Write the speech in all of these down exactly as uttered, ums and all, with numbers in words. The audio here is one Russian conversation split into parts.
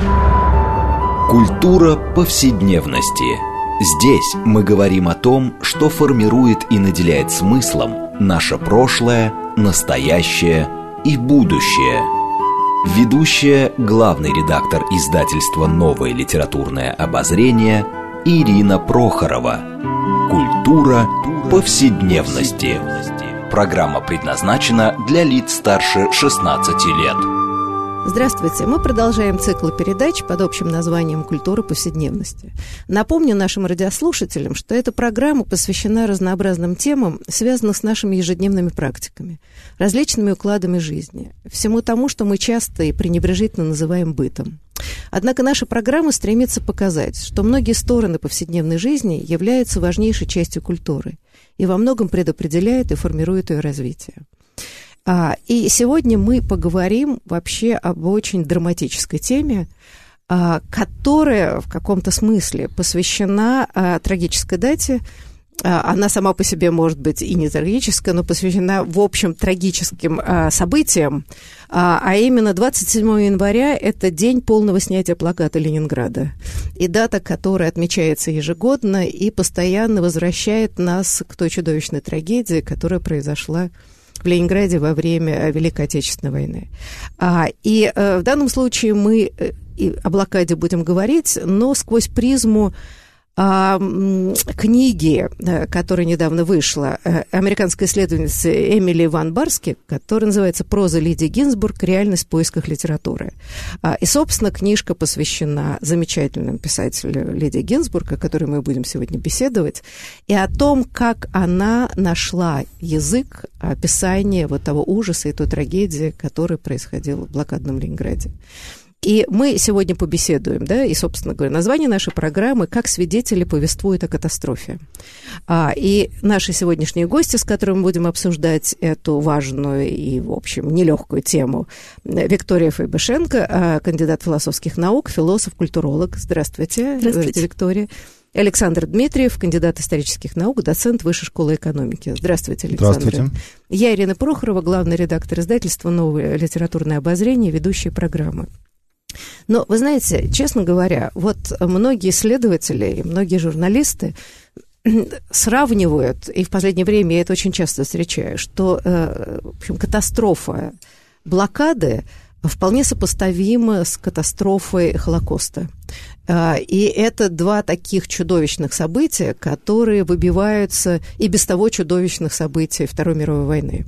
Культура повседневности. Здесь мы говорим о том, что формирует и наделяет смыслом наше прошлое, настоящее и будущее. Ведущая, главный редактор издательства «Новое литературное обозрение» Ирина Прохорова. Культура повседневности. Программа предназначена для лиц старше шестнадцати лет. Здравствуйте! Мы продолжаем цикл передач под общим названием «Культура повседневности». Напомню нашим радиослушателям, что эта программа посвящена разнообразным темам, связанным с нашими ежедневными практиками, различными укладами жизни, всему тому, что мы часто и пренебрежительно называем бытом. Однако наша программа стремится показать, что многие стороны повседневной жизни являются важнейшей частью культуры и во многом предопределяют и формируют ее развитие. А, и сегодня мы поговорим вообще об очень драматической теме, а, которая в каком-то смысле посвящена а, трагической дате. А, она сама по себе может быть и не трагическая, но посвящена, в общем, трагическим а, событиям. А, а именно двадцать седьмого января – это день полного снятия блокады Ленинграда. И дата, которая отмечается ежегодно и постоянно возвращает нас к той чудовищной трагедии, которая произошла в Ленинграде во время Великой Отечественной войны. А, и а, в данном случае мы и о блокаде будем говорить, но сквозь призму а, книги, которая недавно вышла, американской исследовательницы Эмили Ван Барски, которая называется «Проза Лидии Гинзбург. Реальность в поисках литературы». А, и, собственно, книжка посвящена замечательному писателю Лидии Гинзбург, о которой мы будем сегодня беседовать, и о том, как она нашла язык описания вот того ужаса и той трагедии, которая происходила в блокадном Ленинграде. И мы сегодня побеседуем, да, и, собственно говоря, название нашей программы «Как свидетели повествуют о катастрофе». А, и наши сегодняшние гости, с которыми мы будем обсуждать эту важную и, в общем, нелегкую тему, Виктория Фейбышенко, кандидат философских наук, философ, культуролог. Здравствуйте. Здравствуйте, Виктория. Александр Дмитриев, кандидат исторических наук, доцент Высшей школы экономики. Здравствуйте, Александр. Здравствуйте. Я Ирина Прохорова, главный редактор издательства «Новое литературное обозрение», ведущая программы. Но, вы знаете, честно говоря, вот многие исследователи и многие журналисты сравнивают, и в последнее время я это очень часто встречаю, что, в общем, катастрофа блокады вполне сопоставима с катастрофой Холокоста. И это два таких чудовищных события, которые выбиваются и без того чудовищных событий Второй мировой войны.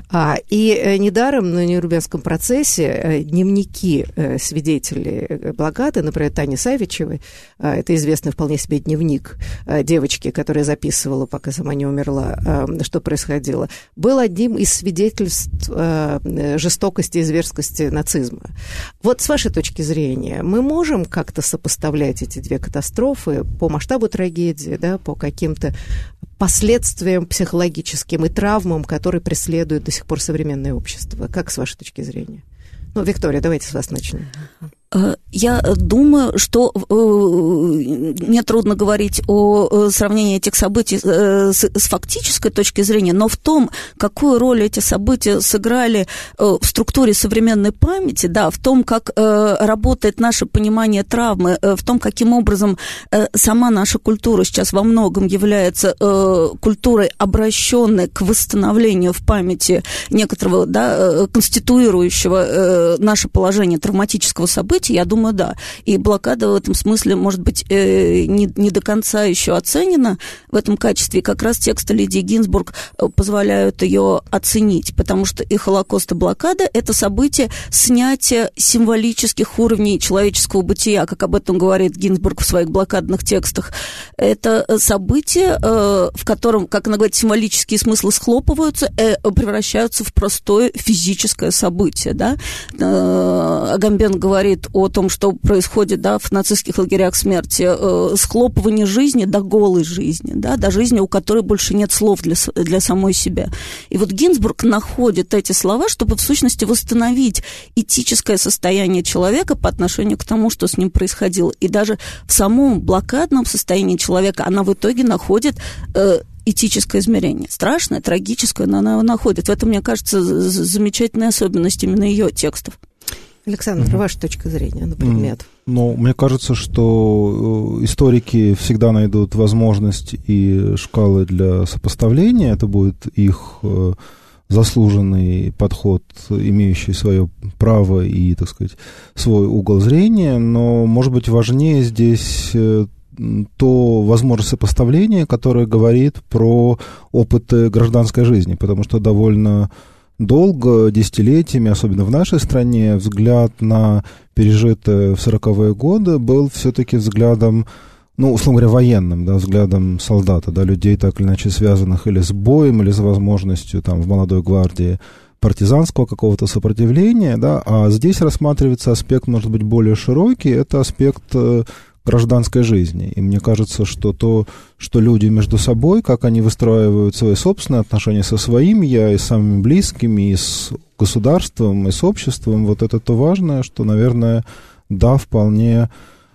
И недаром на Нюрнбергском процессе дневники свидетелей блокады, например, Тани Савичевой, это известный вполне себе дневник девочки, которая записывала, пока сама не умерла, что происходило, был одним из свидетельств жестокости и зверскости нацизма. Вот с вашей точки зрения, мы можем как-то сопоставлять эти две катастрофы по масштабу трагедии, да, по каким-то последствиям психологическим и травмам, которые преследуют до сих пор современное общество? Как с вашей точки зрения? Ну, Виктория, давайте с вас начнем. Я думаю, что э, мне трудно говорить о сравнении этих событий с, с фактической точки зрения, но в том, какую роль эти события сыграли в структуре современной памяти, да, в том, как э, работает наше понимание травмы, э, в том, каким образом э, сама наша культура сейчас во многом является э, культурой, обращенной к восстановлению в памяти некоторого, да, конституирующего э, наше положение травматического события. Я думаю, да. И блокада в этом смысле, может быть, не, не до конца еще оценена в этом качестве. И как раз тексты Лидии Гинзбург позволяют ее оценить, потому что и Холокост, и блокада – это события снятия символических уровней человеческого бытия, как об этом говорит Гинзбург в своих блокадных текстах. Это события, в котором, как она говорит, символические смыслы схлопываются, превращаются в простое физическое событие. Да? Агамбен говорит о том, что происходит, да, в нацистских лагерях смерти, э, схлопывание жизни до голой жизни, да, до жизни, у которой больше нет слов для, для самой себя. И вот Гинзбург находит эти слова, чтобы в сущности восстановить этическое состояние человека по отношению к тому, что с ним происходило. И даже в самом блокадном состоянии человека она в итоге находит э, этическое измерение. Страшное, трагическое, но она его находит. В этом, мне кажется, замечательная особенность именно ее текстов. Александр, mm-hmm. ваша точка зрения на предмет? Mm-hmm. Ну, мне кажется, что историки всегда найдут возможность и шкалы для сопоставления. Это будет их заслуженный подход, имеющий свое право и, так сказать, свой угол зрения. Но, может быть, важнее здесь то возможность сопоставления, которое говорит про опыт гражданской жизни, потому что довольно долго, десятилетиями, особенно в нашей стране, взгляд на пережитое в сороковые годы был все-таки взглядом, ну, условно говоря, военным, да, взглядом солдата, да, людей, так или иначе связанных или с боем, или с возможностью там в молодой гвардии партизанского какого-то сопротивления, да, а здесь рассматривается аспект, может быть, более широкий, это аспект гражданской жизни. И мне кажется, что то, что люди между собой, как они выстраивают свои собственные отношения со своим я, и с самыми близкими, и с государством, и с обществом, вот это то важное, что, наверное, да, вполне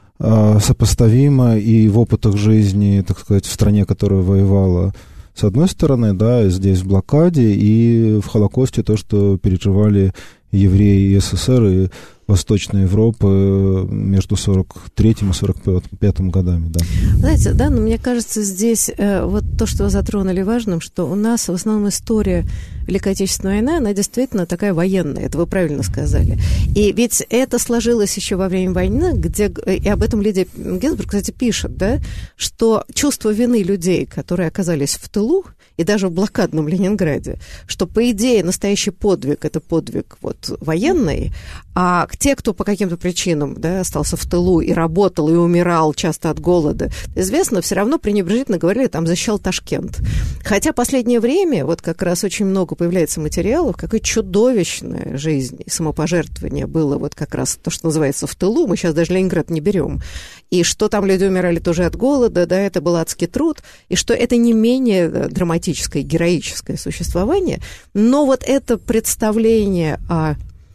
э, сопоставимо и в опытах жизни, так сказать, в стране, которая воевала, с одной стороны, да, здесь в блокаде, и в Холокосте то, что переживали евреи СССР и Восточной Европы между сорок третьим и сорок пятым годами, да. Знаете, да, но мне кажется, здесь э, вот то, что вы затронули важным, что у нас в основном история Великой Отечественной войны, она действительно такая военная, это вы правильно сказали. И ведь это сложилось еще во время войны, где, и об этом Лидия Гинзбург, кстати, пишет, да, что чувство вины людей, которые оказались в тылу, и даже в блокадном Ленинграде, что, по идее, настоящий подвиг – это подвиг вот, военный, а те, кто по каким-то причинам да, остался в тылу и работал, и умирал часто от голода, известно, все равно пренебрежительно говорили, там, защищал Ташкент. Хотя последнее время, вот как раз очень много появляется материалов, какая чудовищная жизнь и самопожертвование было вот как раз то, что называется в тылу, мы сейчас даже Ленинград не берем, и что там люди умирали тоже от голода, да, это был адский труд, и что это не менее драматично, героическое существование, но вот это представление о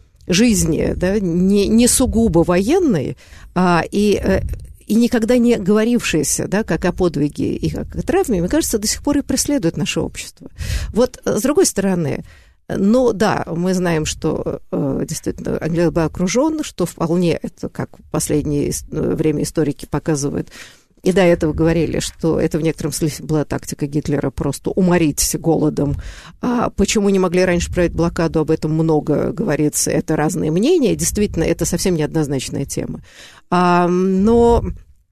жизни, да, не, не сугубо военной, а, и, и никогда не говорившееся, да, как о подвиге и как о травме, мне кажется, до сих пор и преследует наше общество. Вот с другой стороны, ну да, мы знаем, что действительно Англия была окружена, что вполне это, как в последнее время историки показывают, и до этого говорили, что это в некотором смысле была тактика Гитлера просто уморить голодом. А почему не могли раньше проводить блокаду, об этом много говорится, это разные мнения. Действительно, это совсем неоднозначная тема. А, но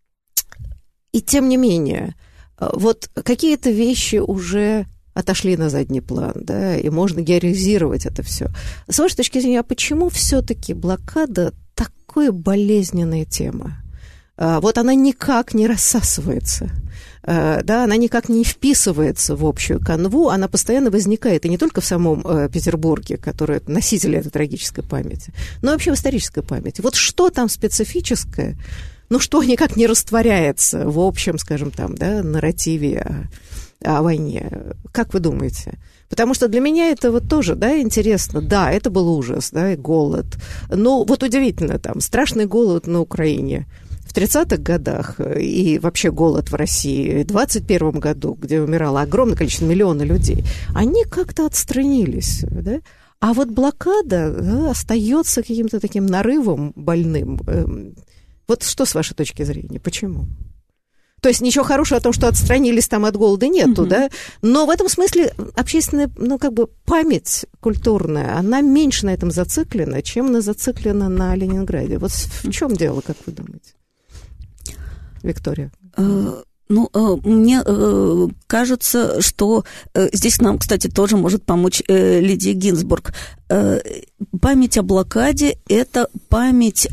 и тем не менее, вот какие-то вещи уже отошли на задний план, да, и можно героизировать это все. С вашей точки зрения, а почему все-таки блокада такая болезненная тема? Вот она никак не рассасывается, да, она никак не вписывается в общую канву, она постоянно возникает, и не только в самом Петербурге, который носитель этой трагической памяти, но вообще в исторической памяти. Вот что там специфическое, ну, что никак не растворяется в общем, скажем там, да, нарративе о, о войне. Как вы думаете? Потому что для меня это вот тоже, да, интересно. Да, это был ужас, да, и голод. Но вот удивительно, там, страшный голод на Украине в тридцатых годах и вообще голод в России в двадцать первом году, где умирало огромное количество, миллионов людей, они как-то отстранились, да? А вот блокада да, остается каким-то таким нарывом больным. Вот что с вашей точки зрения? Почему? То есть ничего хорошего о том, что отстранились там от голода, нету, mm-hmm. да? Но в этом смысле общественная, ну, как бы память культурная, она меньше на этом зациклена, чем она зациклена на Ленинграде. Вот в чем дело, как вы думаете? Виктория. Ну, мне кажется, что здесь нам, кстати, тоже может помочь Лидия Гинзбург. Память о блокаде – это память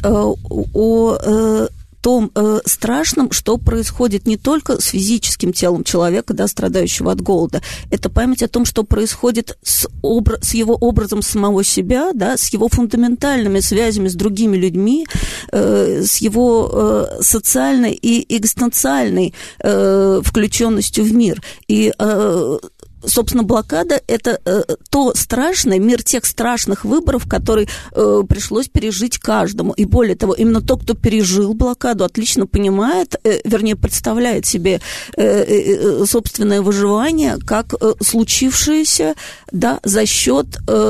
о том э, страшном, что происходит не только с физическим телом человека, да, страдающего от голода. Это память о том, что происходит с, обра- с его образом самого себя, да, с его фундаментальными связями с другими людьми, э, с его э, социальной и экзистенциальной э, включенностью в мир. И э, собственно, блокада – это э, то страшное, мир тех страшных выборов, которые э, пришлось пережить каждому. И более того, именно тот, кто пережил блокаду, отлично понимает, э, вернее, представляет себе э, э, собственное выживание как э, случившееся, да, за счет э,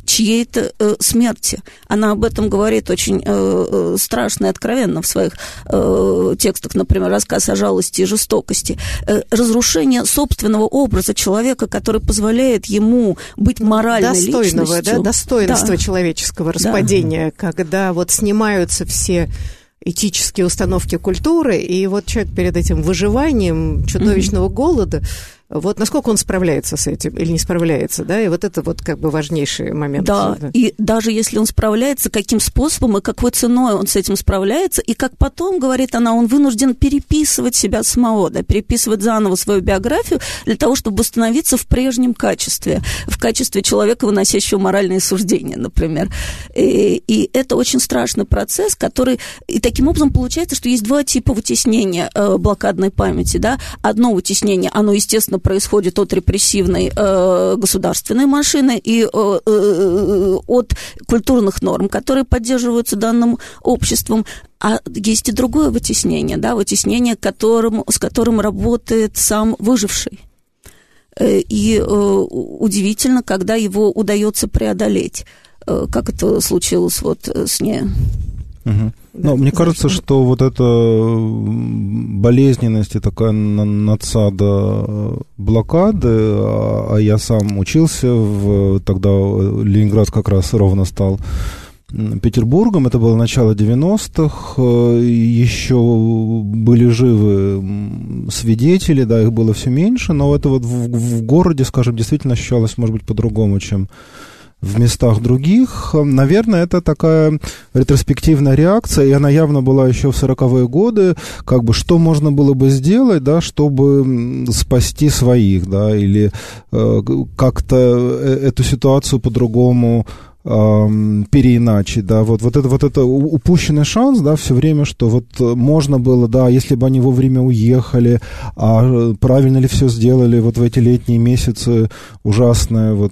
чьей-то э, смерти. Она об этом говорит очень э, страшно и откровенно в своих э, текстах, например, рассказ о жалости и жестокости. Э, разрушение собственного образа человека, который позволяет ему быть моральной достойного, личностью. Да, достоинства да. человеческого распадения, да. Когда вот снимаются все этические установки культуры, и вот человек перед этим выживанием чудовищного mm-hmm. голода, вот насколько он справляется с этим или не справляется, да, и вот это вот как бы важнейший момент. Да, да, и даже если он справляется, каким способом и какой ценой он с этим справляется, и как потом, говорит она, он вынужден переписывать себя самого, да, переписывать заново свою биографию для того, чтобы восстановиться в прежнем качестве, в качестве человека, выносящего моральные суждения, например. И, и это очень страшный процесс, который... И таким образом получается, что есть два типа вытеснения э, блокадной памяти, да. Одно вытеснение, оно, естественно, происходит от репрессивной э, государственной машины и э, э, от культурных норм, которые поддерживаются данным обществом. А есть и другое вытеснение, да, вытеснение, которым, с которым работает сам выживший. И э, удивительно, когда его удается преодолеть, э, как это случилось вот с ней. Угу. Да, ну, мне кажется, что вот эта болезненность и такая надсада блокады, а, а я сам учился, в, тогда Ленинград как раз ровно стал Петербургом, это было начало девяностых, еще были живы свидетели, да, их было все меньше, но это вот в, в городе, скажем, действительно ощущалось, может быть, по-другому, чем в местах других. Наверное, это такая ретроспективная реакция, и она явно была еще в сороковые годы, как бы, что можно было бы сделать, да, чтобы спасти своих, да, или э, как-то эту ситуацию по-другому переиначить, да, вот, вот это вот это упущенный шанс, да, все время, что вот можно было, да, если бы они вовремя уехали, а правильно ли все сделали вот в эти летние месяцы ужасные, вот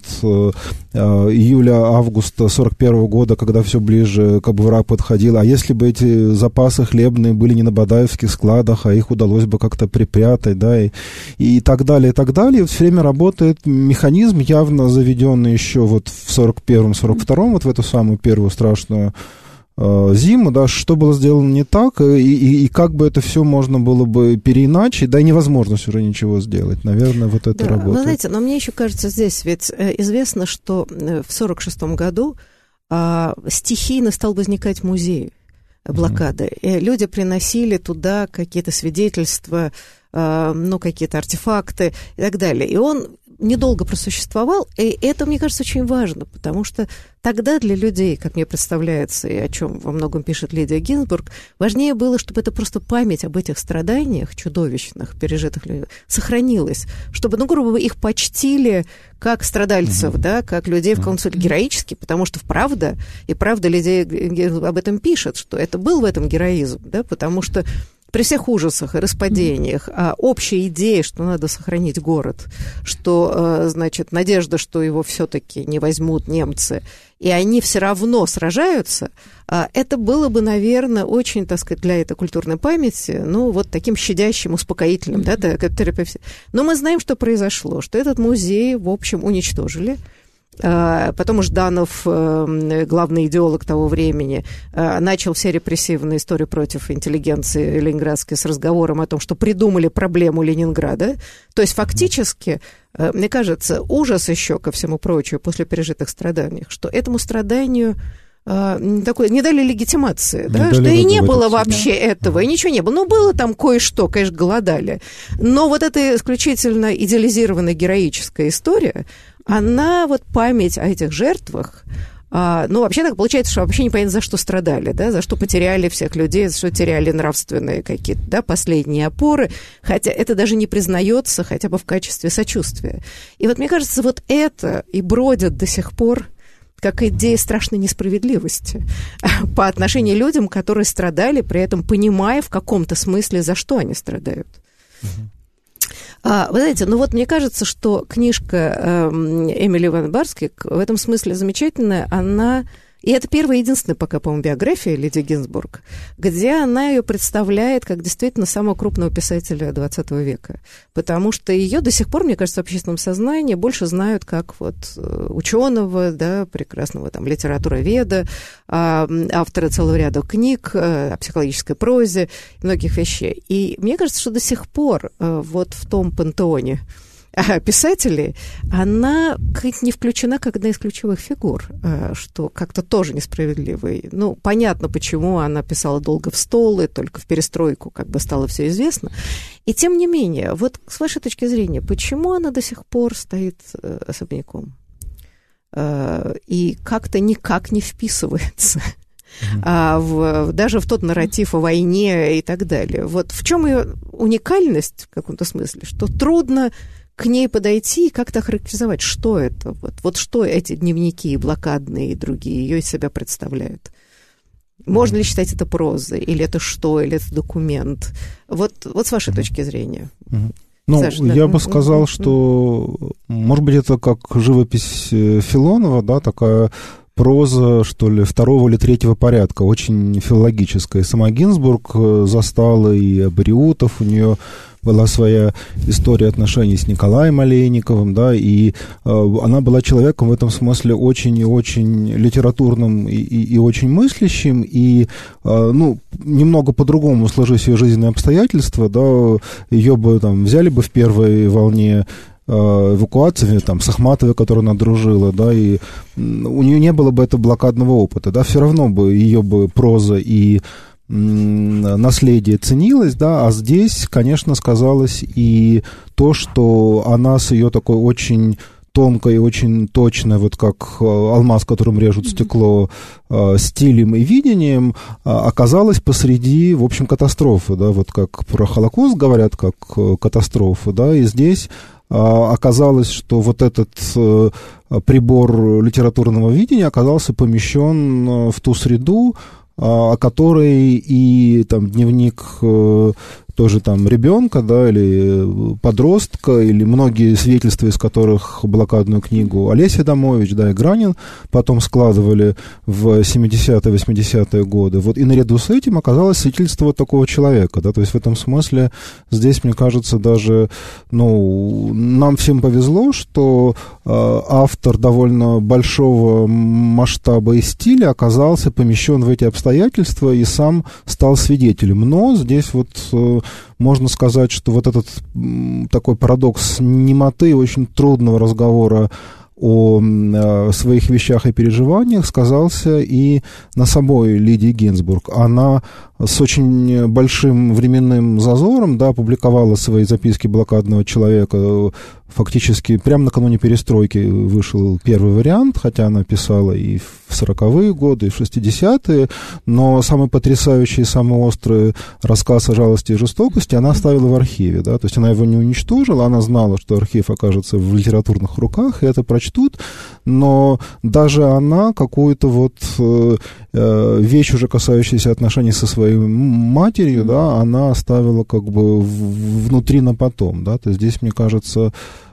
июля-августа сорок первого года, когда все ближе, как бы враг подходил, а если бы эти запасы хлебные были не на Бадаевских складах, а их удалось бы как-то припрятать, да, и, и так далее, и так далее, вот все время работает механизм, явно заведенный еще вот в сорок первом сорок втором, вот в эту самую первую страшную э, зиму, да, что было сделано не так, и, и, и как бы это все можно было бы переиначить, да, и невозможно все равно ничего сделать. Наверное, вот это да, работает. Вы знаете, но мне еще кажется здесь, ведь известно, что в сорок шестом году э, стихийно стал возникать музей блокады. Mm-hmm. И люди приносили туда какие-то свидетельства, э, ну, какие-то артефакты и так далее. И он недолго просуществовал, и это, мне кажется, очень важно, потому что тогда для людей, как мне представляется, и о чем во многом пишет Лидия Гинзбург, важнее было, чтобы это просто память об этих страданиях чудовищных, пережитых людьми, сохранилась, чтобы, ну, грубо говоря, их почтили как страдальцев, mm-hmm. да, как людей в каком-то смысле героически, потому что правда, и правда Лидия Гинзбург об этом пишет, что это был в этом героизм, да, потому что при всех ужасах и распадениях, а общая идея, что надо сохранить город, что, значит, надежда, что его все-таки не возьмут немцы, и они все равно сражаются, это было бы, наверное, очень, так сказать, для этой культурной памяти, ну, вот таким щадящим, успокоительным, да, терапевтом. Но мы знаем, что произошло, что этот музей, в общем, уничтожили. Потом Жданов, главный идеолог того времени, начал все репрессивные истории против интеллигенции ленинградской с разговором о том, что придумали проблему Ленинграда. То есть фактически, мне кажется, ужас еще ко всему прочему после пережитых страданий, что этому страданию такой, не дали легитимации, да, что и не было вообще да. этого, и ничего не было. Ну, было там кое-что, конечно, голодали. Но вот эта исключительно идеализированная героическая история, она, вот память о этих жертвах, а, ну, вообще так получается, что вообще непонятно, за что страдали, да, за что потеряли всех людей, за что теряли нравственные какие-то, да, последние опоры, хотя это даже не признается хотя бы в качестве сочувствия. И вот мне кажется, вот это и бродит до сих пор как идея страшной несправедливости по отношению к людям, которые страдали, при этом понимая в каком-то смысле, за что они страдают. А, вы знаете, ну вот мне кажется, что книжка э, Эмили Ван Барскик в этом смысле замечательная, она И это первая и единственная пока, по-моему, биография Лидии Гинзбург, где она ее представляет как действительно самого крупного писателя двадцатого века. Потому что ее до сих пор, мне кажется, в общественном сознании больше знают как вот ученого, да, прекрасного там литературоведа, автора целого ряда книг о психологической прозе, многих вещей. И мне кажется, что до сих пор вот в том пантеоне писателей, она не включена как одна из ключевых фигур, что как-то тоже несправедливо. Ну, понятно, почему она писала долго в стол, и только в перестройку как бы стало все известно. И тем не менее, вот с вашей точки зрения, почему она до сих пор стоит особняком? И как-то никак не вписывается mm-hmm. а, в, даже в тот нарратив о войне и так далее. Вот в чем ее уникальность в каком-то смысле, что трудно к ней подойти и как-то охарактеризовать, что это, вот, вот что эти дневники блокадные и другие ее из себя представляют. Можно ли считать это прозой, или это что, или это документ? Вот, вот с вашей mm-hmm. точки зрения. Mm-hmm. Ну, Саша, я да? бы сказал, mm-hmm. что, может быть, это как живопись Филонова, да, такая проза, что ли, второго или третьего порядка, очень филологическая. Сама Гинзбург застала и Абориутов, у нее была своя история отношений с Николаем Олейниковым, да, и э, она была человеком в этом смысле очень и очень литературным и, и, и очень мыслящим, и, э, ну, немного по-другому сложились ее жизненные обстоятельства, да, ее бы там взяли бы в первой волне эвакуации, там, с Ахматовой, которую она дружила, да, и у нее не было бы этого блокадного опыта, да, все равно бы ее бы проза и наследие ценилось, да, а здесь, конечно, сказалось и то, что она с ее такой очень тонкой, очень точной, вот как алмаз, которым режут стекло, стилем и видением, оказалась посреди, в общем, катастрофы, да, вот как про Холокост говорят, как катастрофу, да, и здесь оказалось, что вот этот прибор литературного видения оказался помещен в ту среду, о которой и там дневник тоже там ребенка, да, или подростка, или многие свидетельства, из которых блокадную книгу Олеся Адамович, да, и Гранин потом складывали в семидесятые, восьмидесятые годы. Вот, и наряду с этим оказалось свидетельство вот такого человека, да, то есть в этом смысле здесь, мне кажется, даже, ну, нам всем повезло, что э, автор довольно большого масштаба и стиля оказался помещен в эти обстоятельства и сам стал свидетелем. Но здесь вот э, можно сказать, что вот этот такой парадокс немоты, очень трудного разговора о э, своих вещах и переживаниях сказался и на самой Лидии Гинзбург. Она с очень большим временным зазором, да, публиковала свои записки блокадного человека. Фактически прямо накануне перестройки вышел первый вариант, хотя она писала и в сороковые годы, и в шестидесятые, но самый потрясающий, самый острый рассказ о жалости и жестокости она оставила в архиве, да, то есть она его не уничтожила, она знала, что архив окажется в литературных руках, и это прочтут, но даже она какую-то вот э, вещь, уже касающуюся отношений со своей матерью, да, она оставила как бы в, внутри на потом, да, то есть здесь, мне кажется,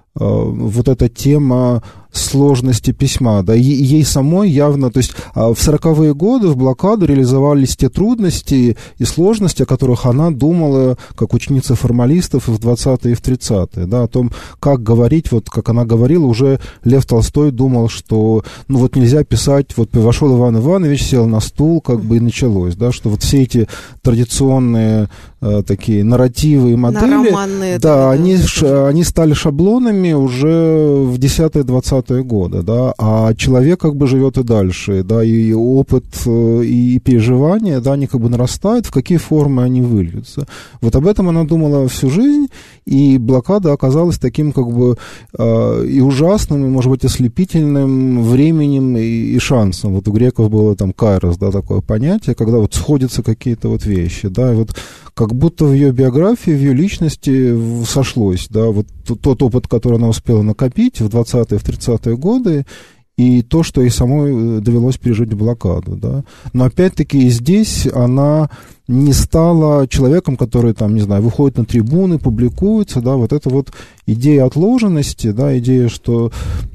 вот эта тема сложности письма, да, ей самой явно, то есть в сороковые годы в блокаду реализовались те трудности и сложности, о которых она думала, как ученица формалистов и в двадцатые, и в тридцатые, да, о том, как говорить, вот как она говорила, уже Лев Толстой думал, что, ну, вот нельзя писать, вот вошел Иван Иванович, сел на стул, как бы и началось, да, что вот все эти традиционные э, такие нарративы и модели, да, да, они, ш, они стали шаблонами уже в десятые-двадцатые годы, да, а человек как бы живет и дальше, да, и опыт, и переживания, да, они как бы нарастают, в какие формы они выльются. Вот об этом она думала всю жизнь, и блокада оказалась таким как бы э, и ужасным, и, может быть, ослепительным временем и, и шансом. Вот у греков было там кайрос, да, такое понятие, когда вот сходятся какие-то вот вещи, да, и вот как будто в ее биографии, в ее личности сошлось, да, вот тот опыт, который она успела накопить в двадцатые, в тридцатые годы, и то, что ей самой довелось пережить блокаду, да. Но опять-таки здесь она не стала человеком, который, там, не знаю, выходит на трибуны, публикуется, да, вот это вот идея отложенности, да, идея, что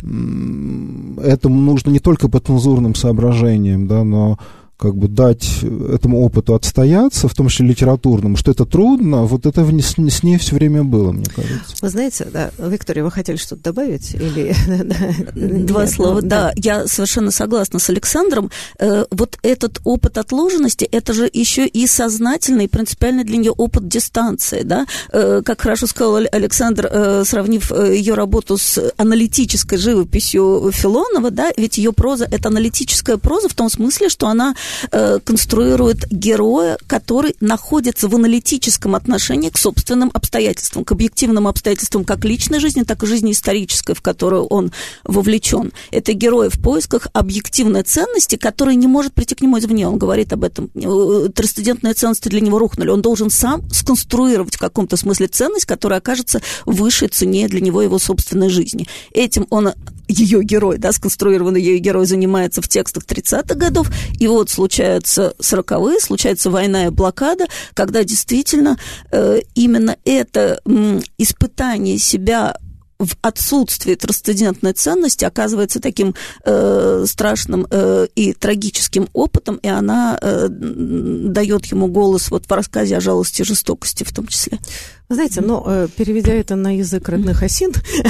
этому нужно не только по цензурным соображениям, да, но как бы дать этому опыту отстояться, в том числе литературному, что это трудно, вот это с ней все время было, мне кажется. Вы знаете, да, Виктория, вы хотели что-то добавить? Или... Два Нет, слова, ну, да. да, я совершенно согласна с Александром. Вот этот опыт отложенности, это же еще и сознательный, принципиальный для нее опыт дистанции, да, как хорошо сказал Александр, сравнив ее работу с аналитической живописью Филонова, да, ведь ее проза – это аналитическая проза в том смысле, что она конструирует героя, который находится в аналитическом отношении к собственным обстоятельствам, к объективным обстоятельствам как личной жизни, так и жизни исторической, в которую он вовлечен. Это герой в поисках объективной ценности, которая не может прийти к нему извне. Он говорит об этом. Трансцендентные ценности для него рухнули. Он должен сам сконструировать в каком-то смысле ценность, которая окажется высшей цене для него его собственной жизни. Этим он, ее герой, да, сконструированный ее герой, занимается в текстах тридцатых годов, и вот случаются сороковые, случается война и блокада, когда действительно э, именно это м, испытание себя в отсутствии трансцендентной ценности оказывается таким э, страшным э, и трагическим опытом, и она э, дает ему голос вот в рассказе о жалости и жестокости в том числе. Знаете, ну, переведя это на язык родных осин,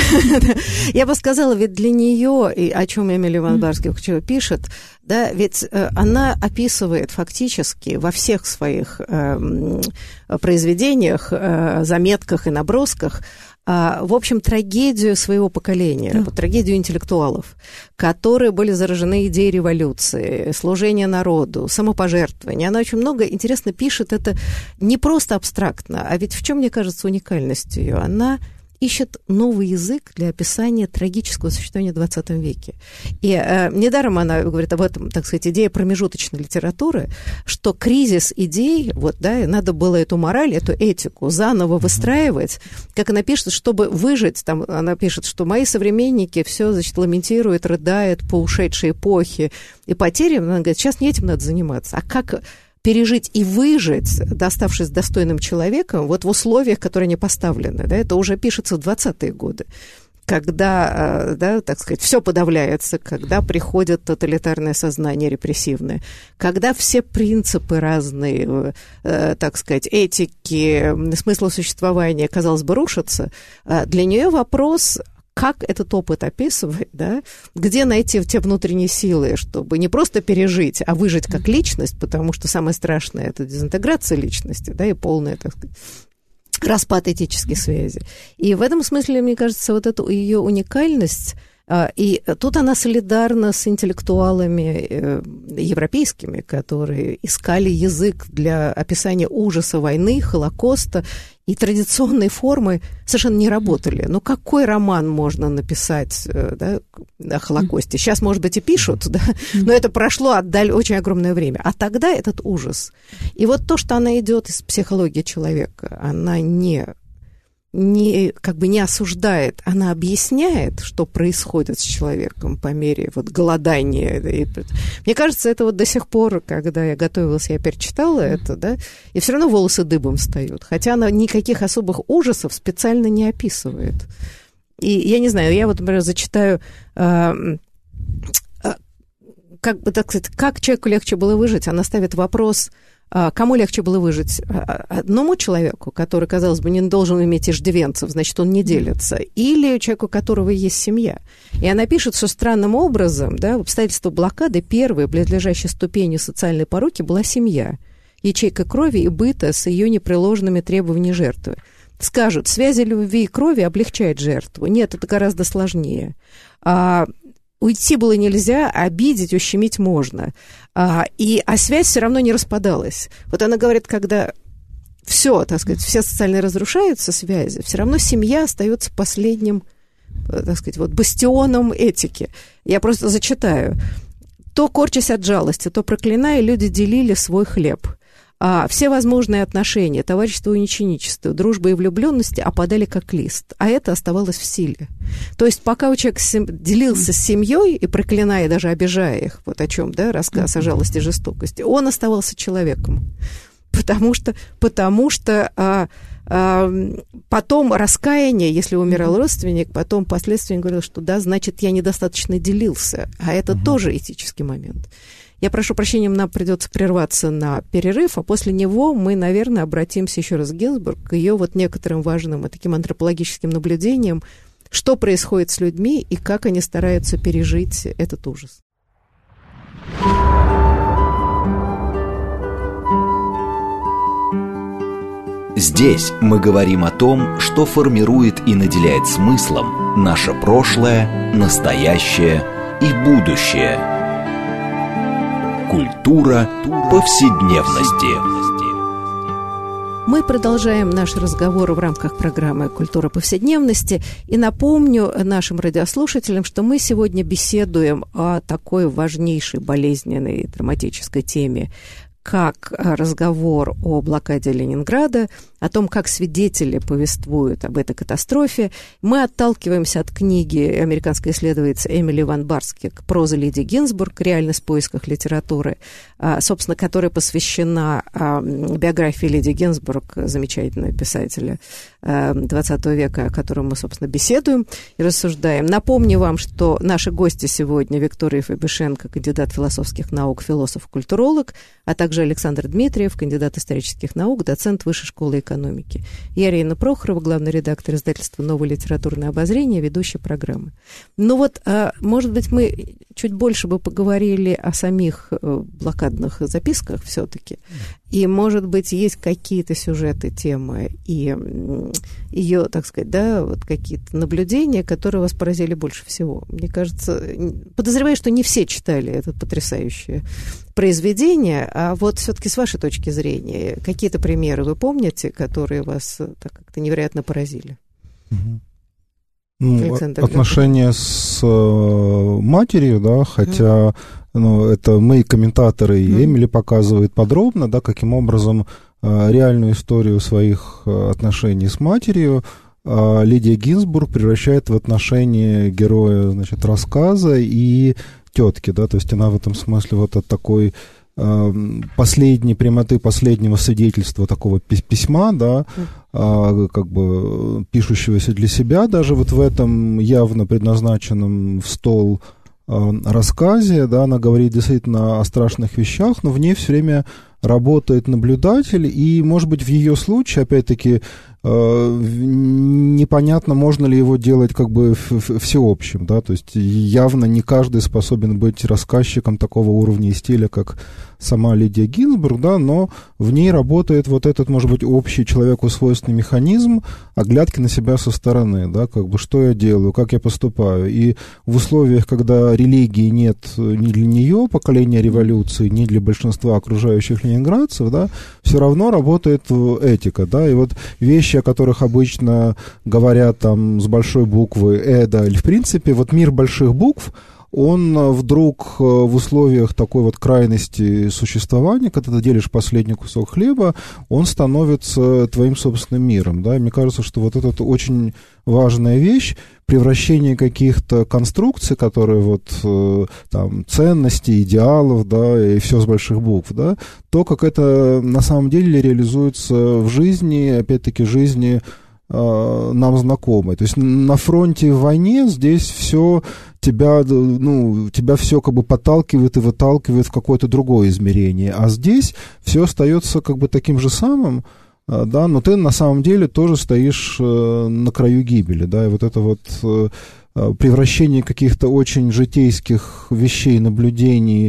я бы сказала, ведь для нее, и о чем Эмили ван Барских пишет, да, ведь она описывает фактически во всех своих э, произведениях, э, заметках и набросках, в общем, трагедию своего поколения, да. трагедию интеллектуалов, которые были заражены идеей революции, служения народу, самопожертвования. Она очень много интересно пишет это не просто абстрактно, а ведь в чем, мне кажется, уникальность ее? Она ищет новый язык для описания трагического существования в двадцатом веке. И э, недаром она говорит об этом, так сказать, идея промежуточной литературы, что кризис идей, вот, да, надо было эту мораль, эту этику заново выстраивать, как она пишет, чтобы выжить, там она пишет, что мои современники все, значит, ламентируют, рыдают по ушедшей эпохе и потерям. Она говорит, сейчас не этим надо заниматься, а как пережить и выжить, доставшись достойным человеком, вот в условиях, которые не поставлены. Да, это уже пишется в двадцатые годы, когда, да, так сказать, все подавляется, когда приходит тоталитарное сознание репрессивное, когда все принципы разные, так сказать, этики, смысла существования, казалось бы, рушатся. Для нее вопрос... Как этот опыт описывать, да? Где найти те внутренние силы, чтобы не просто пережить, а выжить как личность, потому что самое страшное – это дезинтеграция личности, да, и полная, так сказать, распад этических связей. И в этом смысле, мне кажется, вот эта ее уникальность, и тут она солидарна с интеллектуалами европейскими, которые искали язык для описания ужаса войны, Холокоста, и традиционные формы совершенно не работали. Ну, какой роман можно написать, да, о Холокосте? Сейчас, может быть, и пишут, да, но это прошло отдаль очень огромное время. А тогда этот ужас. И вот то, что она идет из психологии человека, она не... не, как бы не осуждает, она объясняет, что происходит с человеком по мере вот голодания. Мне кажется, это вот до сих пор, когда я готовилась, я перечитала это, да, и все равно волосы дыбом встают, хотя она никаких особых ужасов специально не описывает. И я не знаю, я вот, например, зачитаю, э, э, как бы, так сказать, как человеку легче было выжить, она ставит вопрос... Кому легче было выжить? Одному человеку, который, казалось бы, не должен иметь иждивенцев, значит, он не делится, или человеку, у которого есть семья. И она пишет, что странным образом, да, в обстоятельствах блокады первой, близлежащей ступенью социальной поруки, была семья, ячейка крови и быта с ее непреложными требованиями жертвы. Скажут, связи любви и крови облегчают жертву. Нет, это гораздо сложнее. А уйти было нельзя, обидеть, ущемить можно. А, и, а связь все равно не распадалась. Вот она говорит, когда все, так сказать, все социально разрушаются связи, все равно семья остается последним, так сказать, вот бастионом этики. Я просто зачитаю. То, корчась от жалости, то проклиная, люди делили свой хлеб. А все возможные отношения, товарищество и ученичество, дружба и влюбленности опадали как лист, а это оставалось в силе. То есть пока у человека делился с семьей и проклиная, даже обижая их, вот о чем, да, рассказ о жалости и жестокости, он оставался человеком. Потому что, потому что а, а, потом раскаяние, если умирал родственник, потом впоследствии он говорил, что да, значит, я недостаточно делился, а это uh-huh. тоже этический момент. Я прошу прощения, нам придется прерваться на перерыв, а после него мы, наверное, обратимся еще раз к Гинзбург, к ее вот некоторым важным и таким антропологическим наблюдениям, что происходит с людьми и как они стараются пережить этот ужас. Здесь мы говорим о том, что формирует и наделяет смыслом наше прошлое, настоящее и будущее. Культура повседневности. Мы продолжаем наш разговор в рамках программы «Культура повседневности». И напомню нашим радиослушателям, что мы сегодня беседуем о такой важнейшей, болезненной, драматической теме, как разговор о блокаде Ленинграда, о том, как свидетели повествуют об этой катастрофе. Мы отталкиваемся от книги американской исследовательницы Эмили Ван Барских «Проза Лидии Гинзбург. Реальность в поисках литературы», собственно, которая посвящена биографии Лидии Гинзбург, замечательного писателя двадцатого века, о котором мы, собственно, беседуем и рассуждаем. Напомню вам, что наши гости сегодня Виктория Фабишенко, кандидат философских наук, философ-культуролог, а также Александр Дмитриев, кандидат исторических наук, доцент Высшей школы экономики. Я Ирина Прохорова, главный редактор издательства «Новое литературное обозрение», ведущая программы. Ну вот, может быть, мы чуть больше бы поговорили о самих блокадных записках все-таки. И, может быть, есть какие-то сюжеты, темы и ее, так сказать, да, вот какие-то наблюдения, которые вас поразили больше всего. Мне кажется, подозреваю, что не все читали это потрясающее произведение, а вот все-таки с вашей точки зрения, какие-то примеры вы помните, которые вас так как-то невероятно поразили? Угу. Ну, отношения с матерью, да, хотя... Ну, это мои комментаторы и Эмили показывают подробно, да, каким образом э, реальную историю своих э, отношений с матерью э, Лидия Гинзбург превращает в отношения героя, значит, рассказа и тетки, да, то есть она в этом смысле вот от такой э, последней прямоты, последнего свидетельства такого письма, да, э, как бы пишущегося для себя, даже вот в этом явно предназначенном в стол рассказе, да, она говорит действительно о страшных вещах, но в ней все время работает наблюдатель, и, может быть, в ее случае, опять-таки, э, непонятно, можно ли его делать как бы всеобщим, да, то есть явно не каждый способен быть рассказчиком такого уровня и стиля, как сама Лидия Гинзбург, да, но в ней работает вот этот, может быть, общий человеку свойственный механизм оглядки на себя со стороны, да, как бы что я делаю, как я поступаю. И в условиях, когда религии нет ни для нее, поколения революции, ни для большинства окружающих ленинградцев, да, все равно работает этика, да, и вот вещи, о которых обычно говорят там с большой буквы «э», да, или в принципе, вот мир больших букв, он вдруг в условиях такой вот крайности существования, когда ты делишь последний кусок хлеба, он становится твоим собственным миром, да, и мне кажется, что вот это очень важная вещь, превращение каких-то конструкций, которые вот там ценностей, идеалов, да, и все с больших букв, да, то, как это на самом деле реализуется в жизни, опять-таки, жизни нам знакомы. То есть на фронте в войне здесь все тебя, ну, тебя все как бы подталкивает и выталкивает в какое-то другое измерение. А здесь все остается как бы таким же самым, да, но ты на самом деле тоже стоишь на краю гибели, да, и вот это вот превращение каких-то очень житейских вещей, наблюдений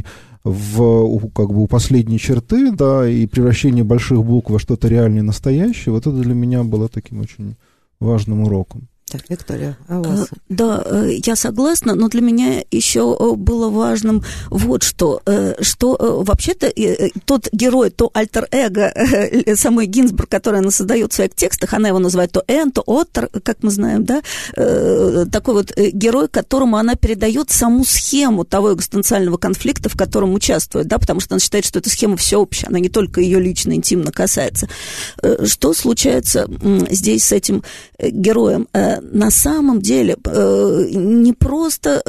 в как бы у последней черты, да, и превращение больших букв во что-то реальное, настоящее, вот это для меня было таким очень важным уроком. Так, Виктория, а у вас? Да, я согласна, но для меня еще было важным вот что, что вообще-то тот герой, то альтер-эго самой Гинзбург, который она создает в своих текстах, она его называет то Эн, то Оттер, как мы знаем, да, такой вот герой, которому она передает саму схему того экзистенциального конфликта, в котором участвует, да, потому что она считает, что эта схема всеобщая, она не только ее лично, интимно касается. Что случается здесь с этим героем? На самом деле не просто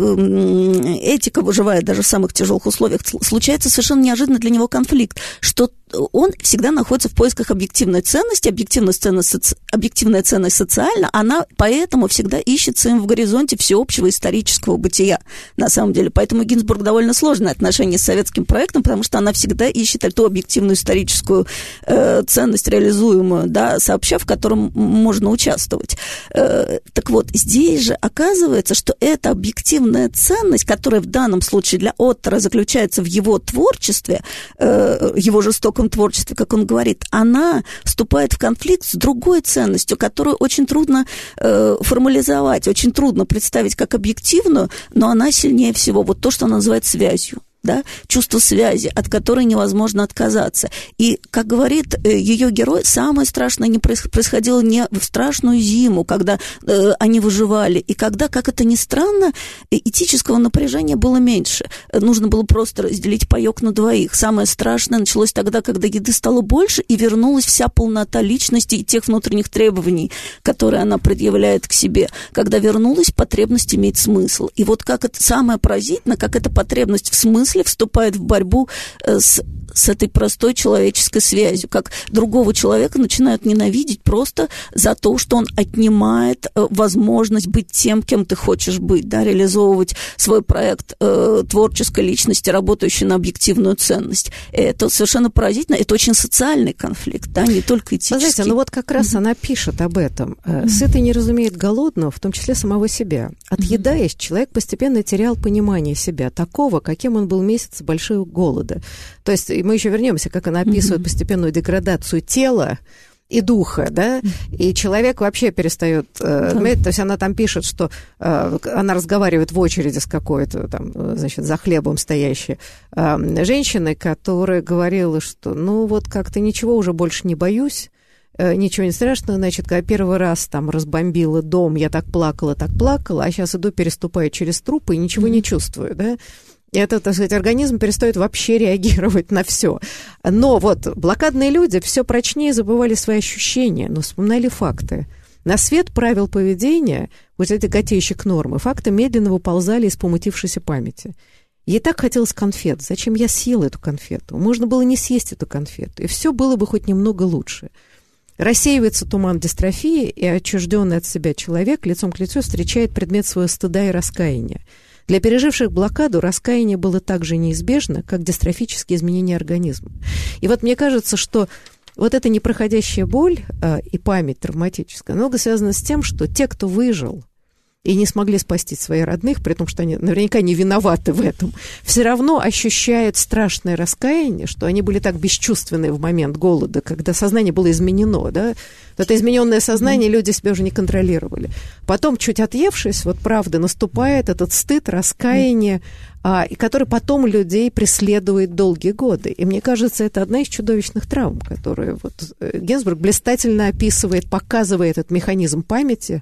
этика выживает даже в самых тяжелых условиях, случается совершенно неожиданно для него конфликт, что он всегда находится в поисках объективной ценности, объективная ценность, соци... объективная ценность социальна, она поэтому всегда ищется им в горизонте всеобщего исторического бытия, на самом деле. Поэтому Гинзбург довольно сложное отношение с советским проектом, потому что она всегда ищет ту объективную историческую э, ценность, реализуемую, да, сообща, в котором можно участвовать. Э, так вот, здесь же оказывается, что эта объективная ценность, которая в данном случае для Оттера заключается в его творчестве, э, его жестоком творчестве, как он говорит, она вступает в конфликт с другой ценностью, которую очень трудно э, формализовать, очень трудно представить как объективную, но она сильнее всего. Вот то, что она называет связью. Да, чувство связи, от которой невозможно отказаться. И, как говорит ее герой, самое страшное не происходило не в страшную зиму, когда э, они выживали, и когда, как это ни странно, этического напряжения было меньше. Нужно было просто разделить паёк на двоих. Самое страшное началось тогда, когда еды стало больше, и вернулась вся полнота личности и тех внутренних требований, которые она предъявляет к себе. Когда вернулась потребность иметь смысл. И вот как это самое поразительное, как эта потребность в смысле вступает в борьбу с, с этой простой человеческой связью, как другого человека начинают ненавидеть просто за то, что он отнимает возможность быть тем, кем ты хочешь быть, да, реализовывать свой проект э, творческой личности, работающей на объективную ценность. Это совершенно поразительно, это очень социальный конфликт, да, не только этический. Знаете, ну вот как раз mm-hmm. она пишет об этом. Mm-hmm. Сытый не разумеет голодного, в том числе самого себя. Отъедаясь, mm-hmm. человек постепенно терял понимание себя, такого, каким он был месяц большого голода. То есть мы еще вернемся, как она описывает mm-hmm. постепенную деградацию тела и духа, да, mm-hmm. и человек вообще перестает, mm-hmm. то есть она там пишет, что э, она разговаривает в очереди с какой-то там, значит, за хлебом стоящей э, женщиной, которая говорила, что ну вот как-то ничего уже больше не боюсь, ничего не страшно, значит, когда первый раз там разбомбила дом, я так плакала, так плакала, а сейчас иду, переступаю через трупы и ничего mm-hmm. не чувствую, да. И это, так сказать, организм перестает вообще реагировать на все. Но вот блокадные люди все прочнее забывали свои ощущения, но вспоминали факты. На свет правил поведения, вот эти котейщик нормы, факты медленно выползали из помутившейся памяти. Ей так хотелось конфет. Зачем я съела эту конфету? Можно было не съесть эту конфету, и все было бы хоть немного лучше. Рассеивается туман дистрофии, и отчужденный от себя человек лицом к лицу встречает предмет своего стыда и раскаяния. Для переживших блокаду раскаяние было так же неизбежно, как дистрофические изменения организма. И вот мне кажется, что вот эта непроходящая боль э, и память травматическая много связана с тем, что те, кто выжил и не смогли спасти своих родных, при том, что они наверняка не виноваты в этом, все равно ощущают страшное раскаяние, что они были так бесчувственны в момент голода, когда сознание было изменено, да? Это измененное сознание, mm-hmm. люди себя уже не контролировали. Потом, чуть отъевшись, вот правда, наступает этот стыд, раскаяние, mm-hmm. а, и который потом людей преследует долгие годы. И мне кажется, это одна из чудовищных травм, которую вот Гинзбург блистательно описывает, показывает этот механизм памяти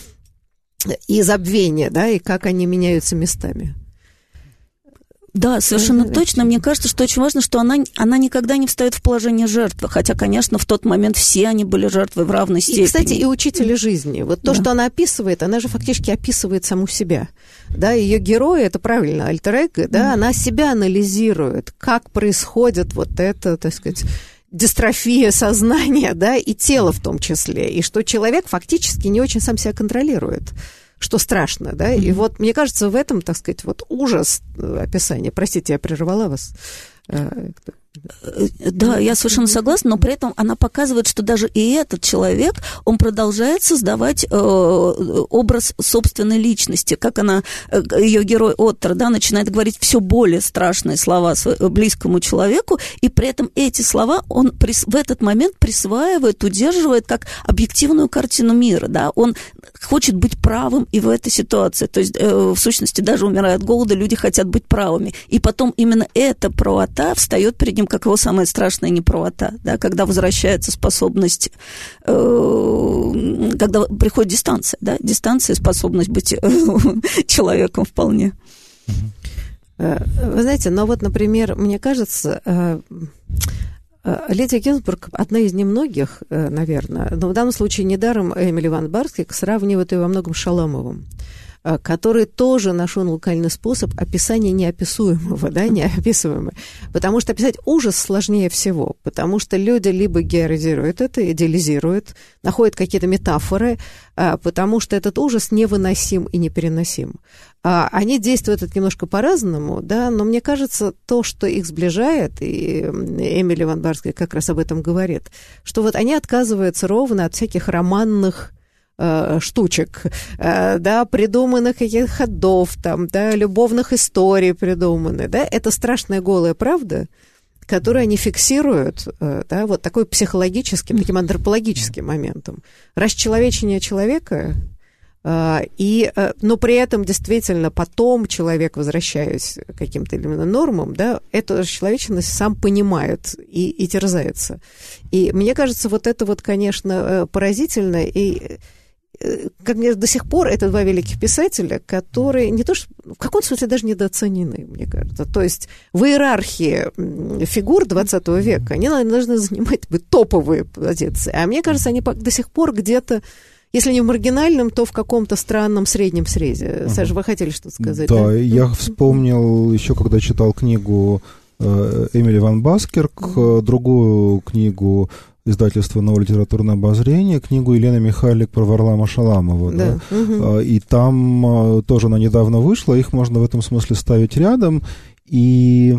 и забвения, да, и как они меняются местами. Да, совершенно точно. Мне кажется, что очень важно, что она, она никогда не встает в положение жертвы. Хотя, конечно, в тот момент все они были жертвой в равной степени. И, кстати, и учителя жизни. Вот то, да. что она описывает, она же фактически описывает саму себя. Да, ее герои, это правильно, альтер-эго, да, mm. она себя анализирует, как происходит вот это, так сказать, дистрофия сознания, да, и тела в том числе. И что человек фактически не очень сам себя контролирует. Что страшно, да, mm-hmm. и вот, мне кажется, в этом, так сказать, вот ужас описания, простите, я прервала вас. Да, я совершенно согласна, но при этом она показывает, что даже и этот человек, он продолжает создавать э, образ собственной личности, как она, ее герой Оттер, да, начинает говорить все более страшные слова близкому человеку, и при этом эти слова он прис, в этот момент присваивает, удерживает как объективную картину мира, да, он хочет быть правым и в этой ситуации, то есть э, в сущности даже умирая от голода, люди хотят быть правыми, и потом именно эта правота встает перед ним как его самая страшная неправота, да, когда возвращается способность, э, когда приходит дистанция, да, дистанция, способность быть э, человеком вполне. Вы знаете, но вот, например, мне кажется, э, э, Лидия Гинзбург одна из немногих, э, наверное, но в данном случае недаром Эмили ван Барскик сравнивает ее во многом с Шаламовым, который тоже нашел локальный способ описания неописуемого, да, неописуемого. Потому что описать ужас сложнее всего, потому что люди либо героизируют это, идеализируют, находят какие-то метафоры, потому что этот ужас невыносим и непереносим. Они действуют это немножко по-разному, да, но мне кажется, то, что их сближает, и Эмили ван Барскик как раз об этом говорит, что вот они отказываются ровно от всяких романных штучек, да, придуманных каких-то ходов, там, да, любовных историй придуманных, да, это страшная голая правда, которую они фиксируют, да, вот такой психологическим, таким антропологическим моментом. Расчеловечение человека, и, но при этом действительно потом человек, возвращаясь к каким-то элементам нормам, да, эту расчеловеченность сам понимает и, и терзается. И мне кажется, вот это вот, конечно, поразительно, и как мне до сих пор это два великих писателя, которые не то что в каком-то смысле даже недооценены, мне кажется. То есть в иерархии фигур двадцатого века они должны занимать топовые позиции. А мне кажется, они до сих пор где-то, если не в маргинальном, то в каком-то странном среднем срезе. Uh-huh. Саша, вы хотели что-то сказать? Да, да? Я вспомнил еще, когда читал книгу Эмили ван Барскик, uh-huh. другую книгу издательства «Новое литературное обозрение», книгу Елены Михайлик про Варлама Шаламова. Да. Да? Угу. И там тоже она недавно вышла, их можно в этом смысле ставить рядом. И